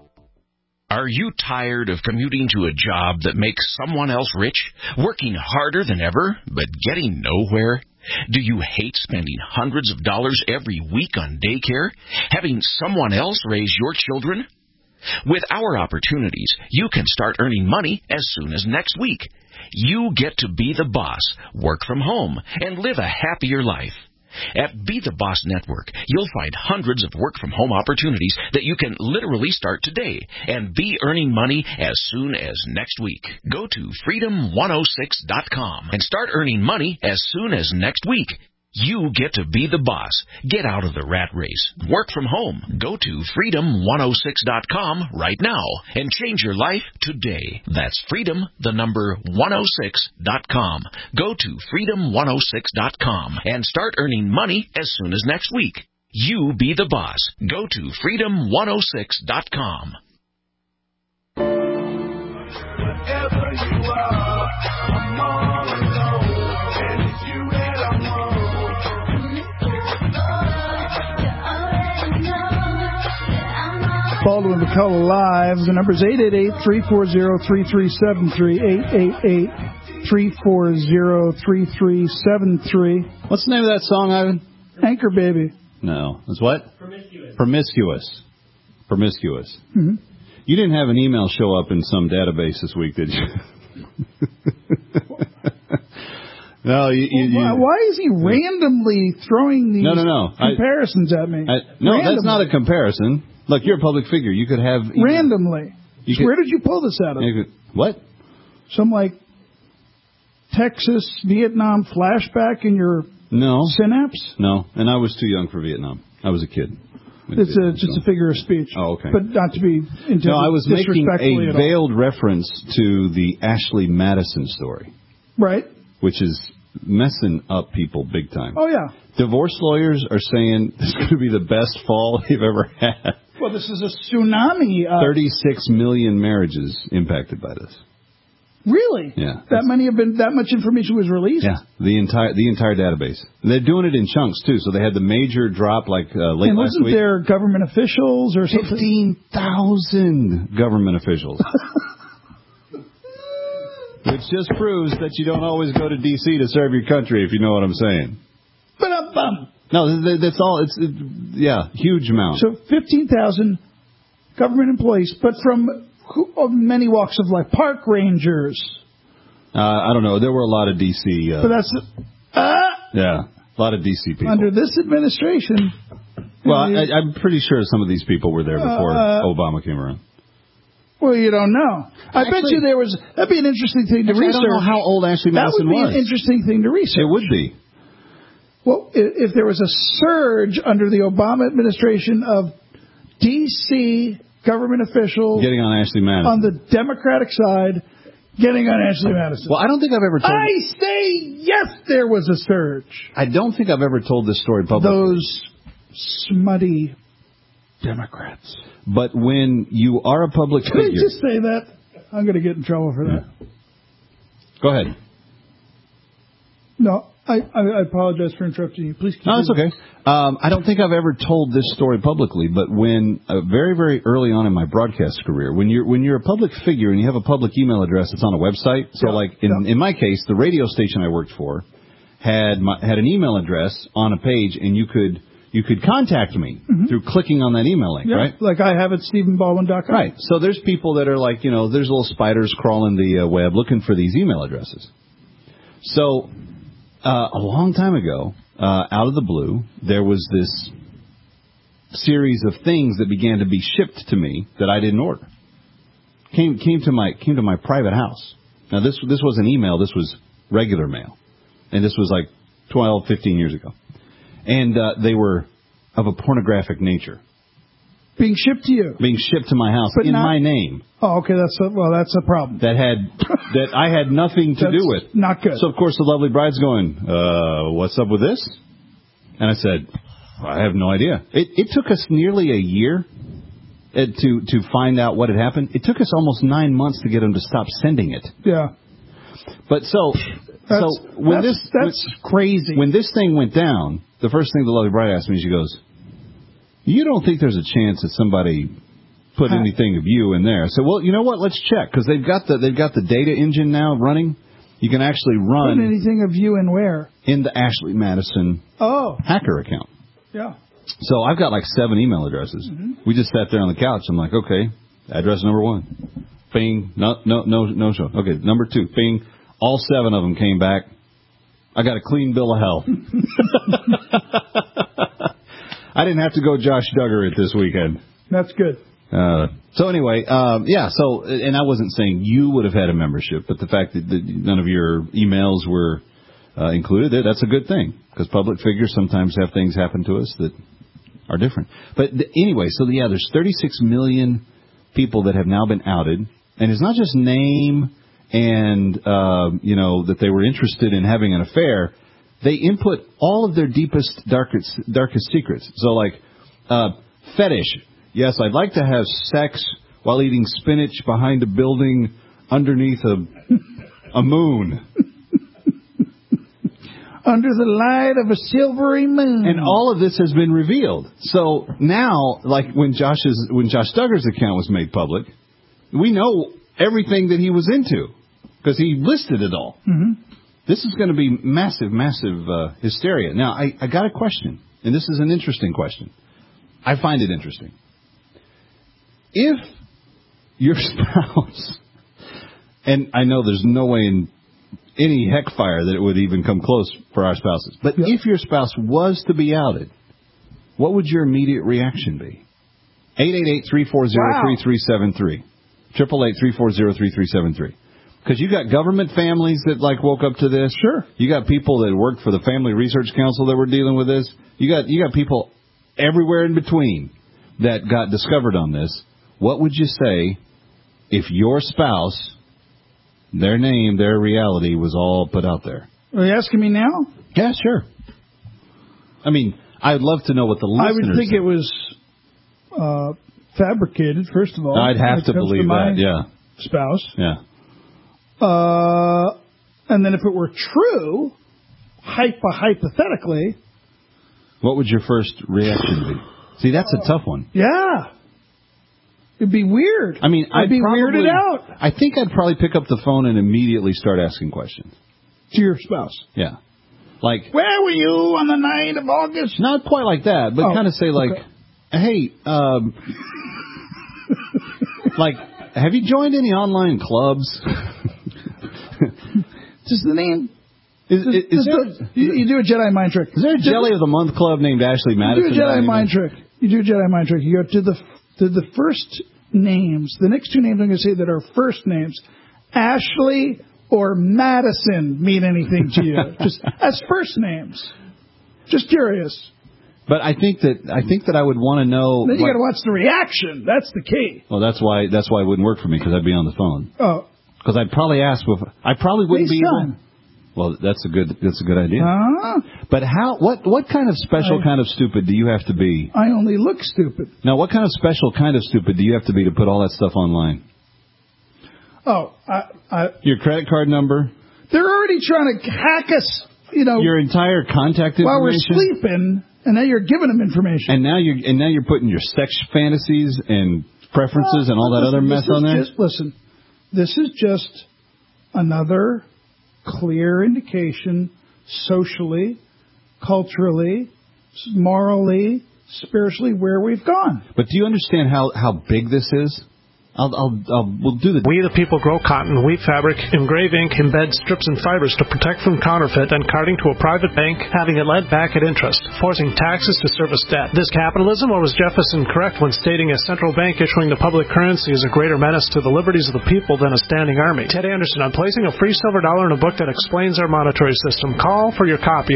Are you tired of commuting to a job that makes someone else rich, working harder than ever, but getting nowhere? Do you hate spending hundreds of dollars every week on daycare, having someone else raise your children? With our opportunities, you can start earning money as soon as next week. You get to be the boss, work from home, and live a happier life. At Be the Boss Network, you'll find hundreds of work-from-home opportunities that you can literally start today and be earning money as soon as next week. Go to freedom106.com and start earning money as soon as next week. You get to be the boss. Get out of the rat race. Work from home. Go to freedom106.com right now and change your life today. That's freedom106.com. Go to freedom106.com and start earning money as soon as next week. You be the boss. Go to freedom106.com. Wherever you are, I'm all alone, and it's you that I want. Baldwin McCullough Live. The number is 888-340-3373, 888-340-3373. What's the name of that song, Ivan? Anchor Baby. No. It's what? Promiscuous. Mm-hmm. You didn't have an email show up in some database this week, did you? No, why is he randomly throwing these comparisons at me? No, that's not a comparison. Look, you're a public figure. You could have... Randomly. Where did you pull this out of? What? Some, Texas, Vietnam flashback in your synapse? No, and I was too young for Vietnam. I was a kid. It's just a figure of speech. Oh, okay. But not to be intended. No, I was making a veiled reference to the Ashley Madison story. Right. Which is messing up people big time. Oh, yeah. Divorce lawyers are saying this is going to be the best fall they've ever had. Well, this is a tsunami. 36 million marriages impacted by this. Really? Yeah. That much information was released? Yeah, the entire database. And they're doing it in chunks, too. So they had the major drop late last week. And wasn't there government officials or something? 15,000 government officials. Which just proves that you don't always go to D.C. to serve your country, if you know what I'm saying. No, that's all. It's huge amount. So 15,000 government employees, but from many walks of life. Park rangers. I don't know. There were a lot of D.C. But that's... yeah, a lot of D.C. people. Under this administration... Well, I'm pretty sure some of these people were there before Obama came around. Well, you don't know. I bet you there was... That'd be an interesting thing to research. I don't know how old Ashley Madison was. That would be an interesting thing to research. It would be. Well, if there was a surge under the Obama administration of D.C. government officials... Getting on Ashley Madison. On the Democratic side, getting on Ashley Madison. Well, I don't think I've ever told... I say yes, there was a surge. I don't think I've ever told this story publicly. Those smutty Democrats. But when you are a public figure... Can I just say that? I'm going to get in trouble for that. Go ahead. No, I apologize for interrupting you. Please continue. No, it's okay. I don't think I've ever told this story publicly, but when very, very early on in my broadcast career, when you're a public figure and you have a public email address that's on a website, so in my case, the radio station I worked for had an email address on a page, and you could contact me through clicking on that email link, right? Like I have at StephenBaldwin.com. Right. So there's people that are like, there's little spiders crawling the web looking for these email addresses. So a long time ago, out of the blue, there was this series of things that began to be shipped to me that I didn't order. Came to my private house. Now this wasn't email, this was regular mail. And this was like 12, 15 years ago. And they were of a pornographic nature. Being shipped to you? Being shipped to my house in my name. Oh, okay, that's a problem. That I had nothing to do with. Not good. So, of course, the lovely bride's going, what's up with this? And I said, I have no idea. It took us nearly a year to find out what had happened. It took us almost 9 months to get them to stop sending it. Yeah. But that's crazy. When this thing went down, the first thing the lovely bride asked me, she goes, you don't think there's a chance that somebody put anything of you in there? I said, well, you know what? Let's check, because they've got the data engine now running. You can actually run put anything of you in where? In the Ashley Madison hacker account. Yeah. So I've got like 7 email addresses. We just sat there on the couch. I'm like, okay, address number 1, bing, no show. Okay, number 2, bing. All 7 of them came back. I got a clean bill of health. I didn't have to go Josh Duggar it this weekend. That's good. So anyway, so, and I wasn't saying you would have had a membership, but the fact that none of your emails were included, that's a good thing, because public figures sometimes have things happen to us that are different. But anyway, so there's 36 million people that have now been outed, and it's not just name and, that they were interested in having an affair. They input all of their deepest, darkest secrets. So, like, fetish. Yes, I'd like to have sex while eating spinach behind a building underneath a moon. Under the light of a silvery moon. And all of this has been revealed. So now, like when Josh Duggar's account was made public, we know everything that he was into, because he listed it all. This is going to be massive, massive hysteria. Now, I got a question, and this is an interesting question. I find it interesting. If your spouse, and I know there's no way in any heck fire that it would even come close for our spouses, but if your spouse was to be outed, what would your immediate reaction be? 888-340-3373. 888-340-3373. Because you got government families that woke up to this. Sure. You got people that worked for the Family Research Council that were dealing with this. You got people everywhere in between that got discovered on this. What would you say if your spouse, their name, their reality was all put out there? Are you asking me now? Yeah, sure. I mean, I'd love to know what the listeners... I would think it was fabricated, first of all. I'd have to believe that, yeah. Spouse. Yeah. And then if it were true, hypothetically... What would your first reaction be? See, that's a tough one. Yeah. It'd be weird. I mean, I'd be weirded out. I think I'd probably pick up the phone and immediately start asking questions. To your spouse? Yeah. Like... Where were you on the 9th of August? Not quite like that, but kind of say like, hey, like, have you joined any online clubs? Just the name. You do a Jedi mind trick. Is there a Jelly of the Month club named Ashley Madison? You do a Jedi mind trick. You go to the first names. The next two names I'm going to say that are first names. Ashley or Madison mean anything to you? Just as first names. Just curious. But I think that I would want to know. Then you got to watch the reaction. That's the key. Well, that's why it wouldn't work for me, because I'd be on the phone. Oh. Because I'd probably ask. I probably wouldn't be able. Well, that's a good idea. But what kind of special kind of stupid do you have to be? I only look stupid. Now, what kind of special kind of stupid do you have to be to put all that stuff online? Oh, your credit card number? They're already trying to hack us, Your entire contact information while we're sleeping, and now you're giving them information. And now you're putting your sex fantasies and preferences and all that other mess on there. Listen, this is just another clear indication, socially, culturally, morally, spiritually, where we've gone. But do you understand how big this is? We'll do the... We the people grow cotton, weave fabric, engrave ink, embed strips and fibers to protect from counterfeit and carting to a private bank, having it lent back at interest, forcing taxes to service debt. This capitalism, or was Jefferson correct when stating a central bank issuing the public currency is a greater menace to the liberties of the people than a standing army? Ted Anderson, I'm placing a free silver dollar in a book that explains our monetary system. Call for your copy,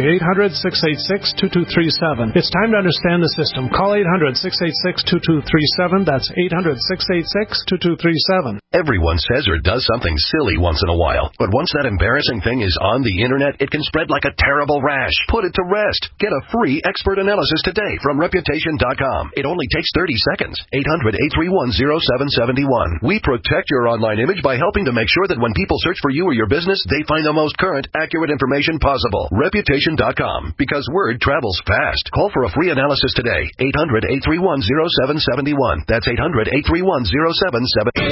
800-686-2237. It's time to understand the system. Call 800-686-2237. That's 800-686-2237. Everyone says or does something silly once in a while, but once that embarrassing thing is on the internet, it can spread like a terrible rash. Put it to rest. Get a free expert analysis today from Reputation.com. It only takes 30 seconds. 800-831-0771. We protect your online image by helping to make sure that when people search for you or your business, they find the most current, accurate information possible. Reputation.com. Because word travels fast. Call for a free analysis today. 800-831-0771. That's 800-831-0771.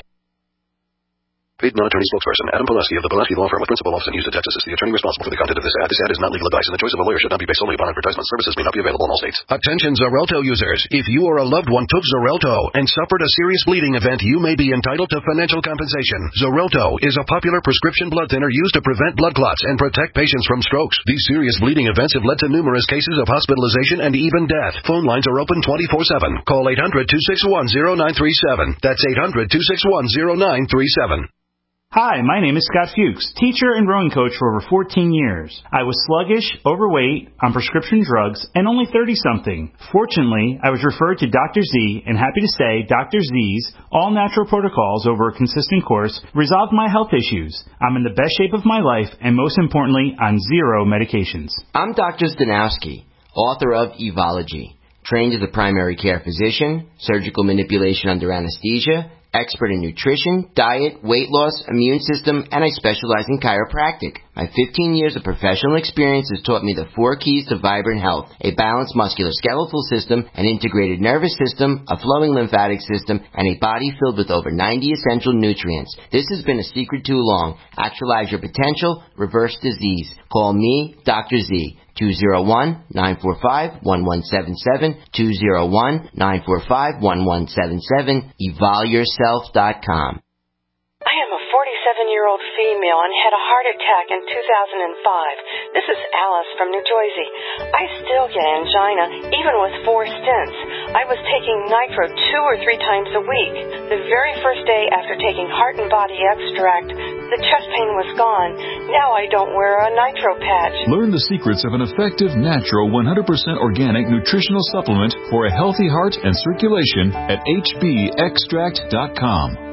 Paid non-attorney spokesperson Adam Pulaski of the Pulaski Law Firm with principal office in Houston, Texas is the attorney responsible for the content of this ad. This ad is not legal advice, and the choice of a lawyer should not be based solely upon advertisement. Services may not be available in all states. Attention Xarelto users. If you or a loved one took Xarelto and suffered a serious bleeding event, you may be entitled to financial compensation. Xarelto is a popular prescription blood thinner used to prevent blood clots and protect patients from strokes. These serious bleeding events have led to numerous cases of hospitalization and even death. Phone lines are open 24/7. Call 800-261-0937. That's 800-261-0937. Hi, my name is Scott Fuchs, teacher and rowing coach for over 14 years. I was sluggish, overweight, on prescription drugs, and only 30-something. Fortunately, I was referred to Dr. Z, and happy to say Dr. Z's all-natural protocols over a consistent course resolved my health issues. I'm in the best shape of my life, and most importantly, on 0 medications. I'm Dr. Zdanowski, author of Evology, trained as a primary care physician, surgical manipulation under anesthesia, expert in nutrition, diet, weight loss, immune system, and I specialize in chiropractic. My 15 years of professional experience has taught me the 4 keys to vibrant health: a balanced musculoskeletal system, an integrated nervous system, a flowing lymphatic system, and a body filled with over 90 essential nutrients. This has been a secret too long. Actualize your potential, reverse disease. Call me, Dr. Z. 201-945-1177, 201-945-1177, evolyourself.com. I am a 47-year-old female and had a heart attack in 2005. This is Alice from New Jersey. I still get angina, even with 4 stents. I was taking Nitro 2 or 3 times a week. The very first day after taking Heart and Body Extract, the chest pain was gone. Now I don't wear a Nitro patch. Learn the secrets of an effective, natural, 100% organic nutritional supplement for a healthy heart and circulation at hbextract.com.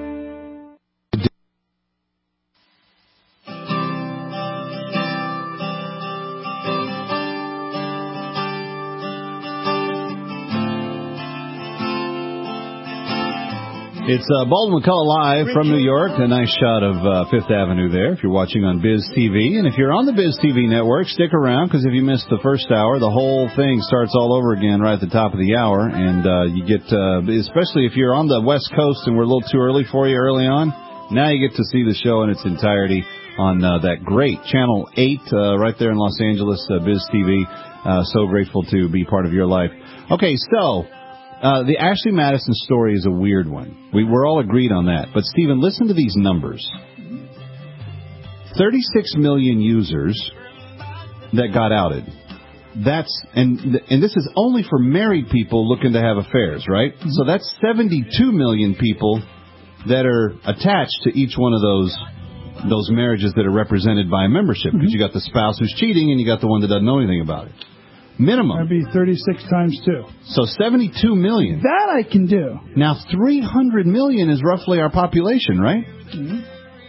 It's Baldwin McCullough live from New York. A nice shot of Fifth Avenue there if you're watching on Biz TV. And if you're on the Biz TV network, stick around, because if you missed the first hour, the whole thing starts all over again right at the top of the hour. And you get, especially if you're on the West Coast and we're a little too early for you early on, now you get to see the show in its entirety on that great Channel 8 right there in Los Angeles, Biz TV. So grateful to be part of your life. Okay, so... the Ashley Madison story is a weird one. We're all agreed on that. But, Stephen, listen to these numbers. 36 million users that got outed. That's and this is only for married people looking to have affairs, right? Mm-hmm. So that's 72 million people that are attached to each one of those marriages that are represented by a membership. Because you got the spouse who's cheating and you got the one that doesn't know anything about it. Minimum. That'd be 36 times 2. So 72 million. That I can do. Now 300 million is roughly our population, right? Mm-hmm.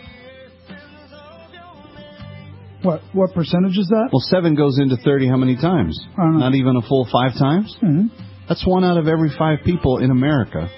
What percentage is that? Well, 7 goes into 30 how many times? I don't know. Not even a full 5 times? Mm-hmm. That's 1 out of every 5 people in America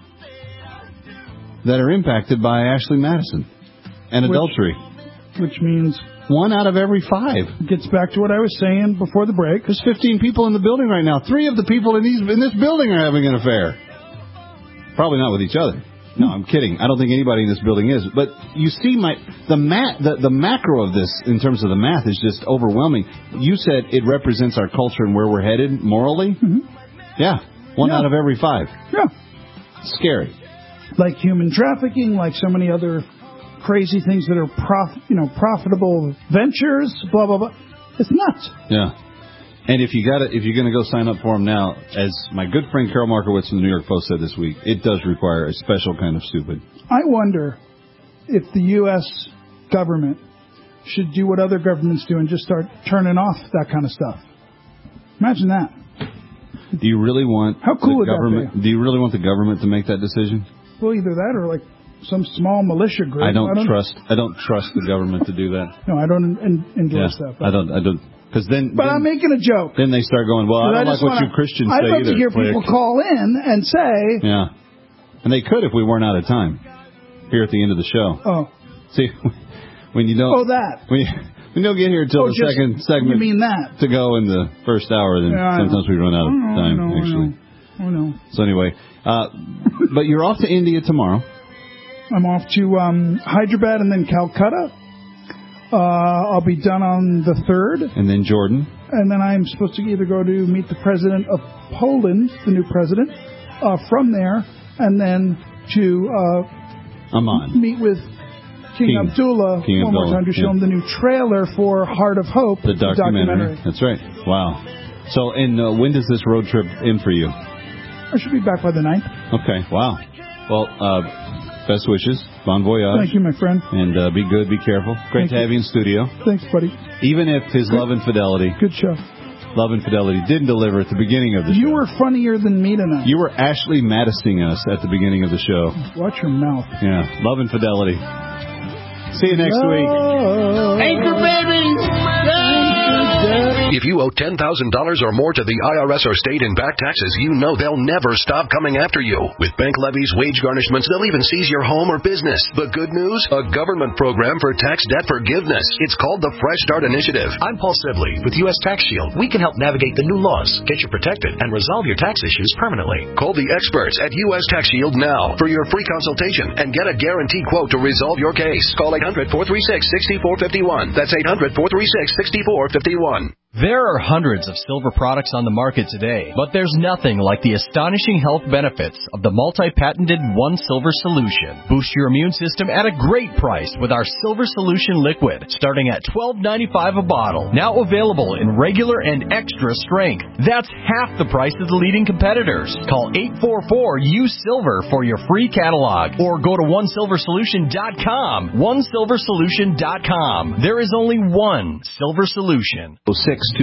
that are impacted by Ashley Madison and adultery. Which means... 1 out of every 5. Gets back to what I was saying before the break. There's 15 people in the building right now. 3 of the people in this building are having an affair. Probably not with each other. No, I'm kidding. I don't think anybody in this building is. But you see, the macro of this in terms of the math is just overwhelming. You said it represents our culture and where we're headed morally. Mm-hmm. Yeah, 1 out of every 5. Yeah, scary. Like human trafficking, like so many other crazy things that are profitable ventures, blah blah blah. It's nuts. Yeah. And if you're going to go sign up for them now, as my good friend Carol Markowitz from the New York Post said this week, it does require a special kind of stupid. I wonder if the U.S. government should do what other governments do and just start turning off that kind of stuff. Imagine that. Do you really want How cool the government? Would that be? Do you really want the government to make that decision? Well, either that or like some small militia group. I don't trust the government to do that. No, I don't endorse that. I don't. Because then I'm making a joke. Then they start going, well, I don't like what you Christians say either. I'd love to hear people call in and say... Yeah. And they could if we weren't out of time here at the end of the show. Oh. See, when you don't... Oh, that. When you don't get here until the second segment... You mean that. To go in the first hour, then sometimes we run out of time, actually. I know. So anyway, but you're off to India tomorrow. I'm off to Hyderabad and then Calcutta. I'll be done on the 3rd. And then Jordan. And then I'm supposed to either go to meet the president of Poland, the new president, from there, and then to Amman. Meet with King Abdullah one more time to show him the new trailer for Heart of Hope, the documentary. That's right. Wow. So, and when does this road trip end for you? I should be back by the 9th. Okay. Wow. Well, best wishes. Bon voyage. Thank you, my friend. And be good, be careful. Great to have you in studio. Thanks, buddy. Even if his Love and Fidelity. Good show. Love and Fidelity didn't deliver at the beginning of the show. You were funnier than me tonight. You were Ashley Madison us at the beginning of the show. Watch your mouth. Yeah. Love and Fidelity. See you next week. Anchor baby. If you owe $10,000 or more to the IRS or state in back taxes, you know they'll never stop coming after you. With bank levies, wage garnishments, they'll even seize your home or business. The good news? A government program for tax debt forgiveness. It's called the Fresh Start Initiative. I'm Paul Sibley with U.S. Tax Shield. We can help navigate the new laws, get you protected, and resolve your tax issues permanently. Call the experts at U.S. Tax Shield now for your free consultation and get a guaranteed quote to resolve your case. Call 800-436-6451. That's 800-436-6451. There are hundreds of silver products on the market today, but there's nothing like the astonishing health benefits of the multi-patented One Silver Solution. Boost your immune system at a great price with our Silver Solution Liquid, starting at $12.95 a bottle. Now available in regular and extra strength. That's half the price of the leading competitors. Call 844-U-SILVER for your free catalog, or go to OneSilverSolution.com. OneSilverSolution.com. There is only one Silver Solution. 06